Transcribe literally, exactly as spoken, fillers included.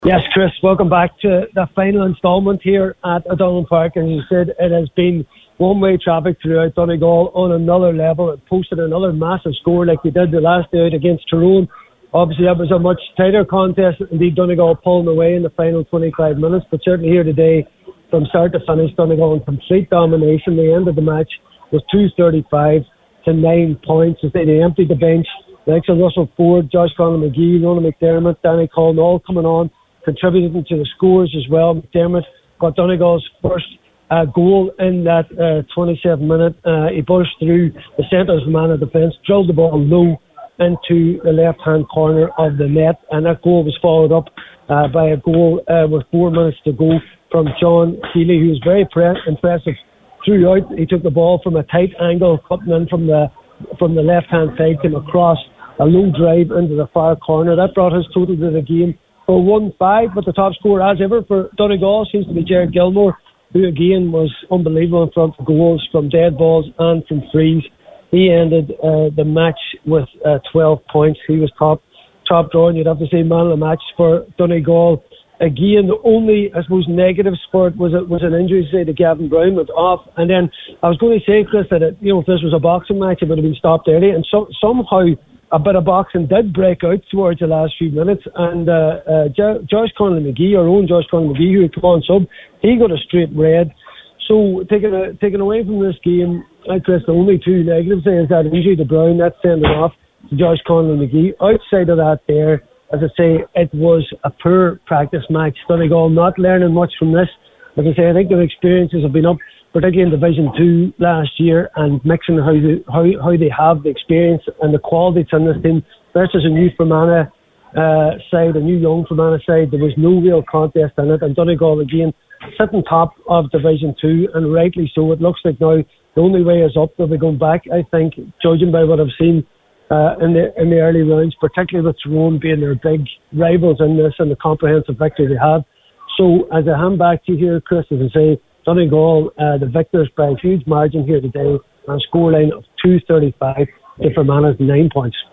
Yes, Chris, welcome back to the final instalment here at O'Donnell Park. As you said, it has been one-way traffic throughout Donegal on another level. It posted another massive score like they did the last day out against Tyrone. Obviously, that was a much tighter contest. Indeed, Donegal pulling away in the final twenty-five minutes. But certainly here today, from start to finish, Donegal in complete domination. The end of the match was two thirty-five to nine points. As they, they emptied the bench. The likes of Russell Ford, Josh Conlon McGee, Ronan McDermott, Danny Cullen, all coming on, contributing to the scores as well. McDermott got Donegal's first uh, goal in that uh, twenty-seven minute. Uh, he burst through the centre of man of defence, drilled the ball low into the left-hand corner of the net, and that goal was followed up uh, by a goal uh, with four minutes to go from John Keeley, who was very pre- impressive throughout. He took the ball from a tight angle, cutting in from the from the left-hand side, came across a low drive into the far corner. That brought his total to the game for one five, but the top scorer as ever for Donegal seems to be Jared Gilmore, who again was unbelievable in front of goals from dead balls and from frees. He ended uh, the match with uh, twelve points. He was top top draw, and you'd have to say man of the match for Donegal. Again, the only, I suppose, negative for it was, it was an injury, say, to Gavin Brown, went off. And then I was going to say, Chris, that it, you know, if this was a boxing match, it would have been stopped early. And so, somehow a bit of boxing did break out towards the last few minutes. And uh, uh, jo- Josh Conlon McGee, our own Josh Conlon McGee, who had come on sub, he got a straight red. So taking a, taking away from this game, I Chris, the only two negatives there is that injury to Brown, that's sending off to Josh Conlon McGee. Outside of that there, as I say, it was a poor practice match. Donegal not learning much from this. As I say, I think their experiences have been up, particularly in Division Two last year, and mixing how they, how, how they have the experience and the qualities in this team versus a new Fermanagh uh, side, a new young Fermanagh side. There was no real contest in it, and Donegal again sitting top of Division Two, and rightly so. It looks like now the only way is up. They'll be going back, I think, judging by what I've seen Uh, in the in the early rounds, particularly with Tyrone being their big rivals in this and the comprehensive victory they had. So as I hand back to you here, Chris, as I say, Donegal, uh, the victors by a huge margin here today, on a scoreline of two thirty-five to Fermanagh's nine points.